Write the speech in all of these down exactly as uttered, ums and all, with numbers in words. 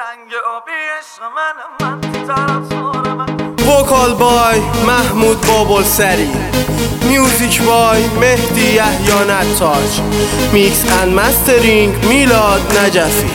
رنگ آبی عشق من من طرفدار من. وکال بای محمود بابلسری، میوزیک بای مهدی یحیی نتاج، میکس اند مسترینگ میلاد نجفی.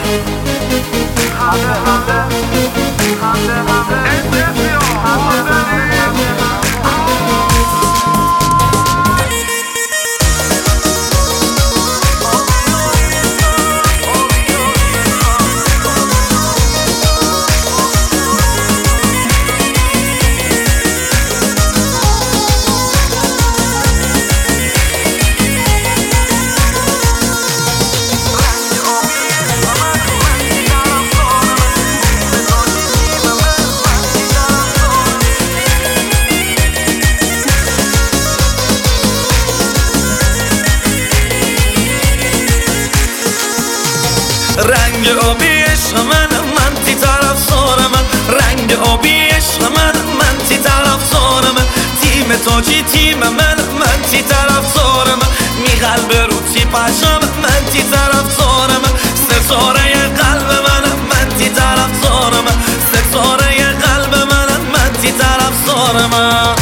رنگ آبی عشق من من تی طرفدار من. رنگ آبی عشق من من تی طرفدار من. تیم تاجی تیم من من تی طرفدار من. می قلب رو تی پشم من تی طرفدار من. ستاره قلب من من تی طرفدار من. ستاره قلب من من تی طرفدار من.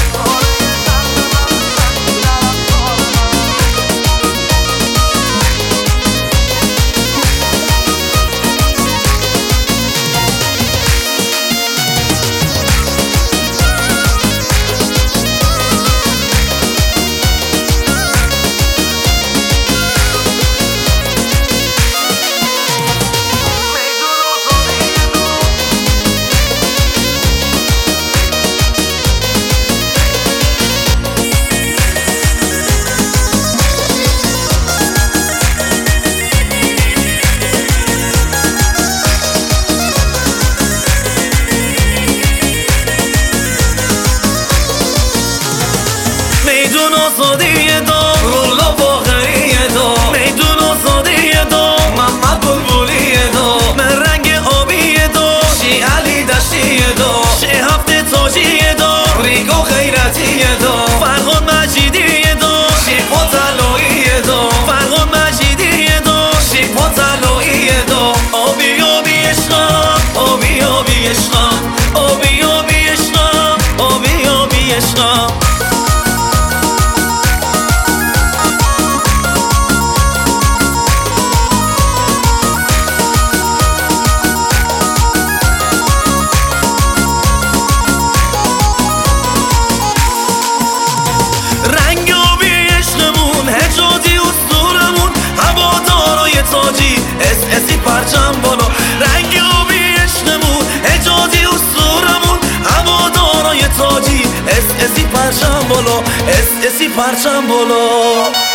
میدون آزادی دو رولا واقعی دو. میدون آزادی دو محمد بلبلی دو. من رنگ آبی دو شی علی دشتی دو. شی هفته تاجی دو ریگو غیرتی دو. فرهاد مجیدی دو شی پاتلایی دو. فرهاد مجیدی دو شی پاتلایی دو. آبی آبی عشقم آبی آبی عشقم آبی آبی عشقم آبی آبی عشقم. اس اسی پرچم بالا. رنگ آبی عشقمون اجازی اسطورمون هوادارای تاجی. اس اسی پرچم بالا اس اسی پرچم بالا.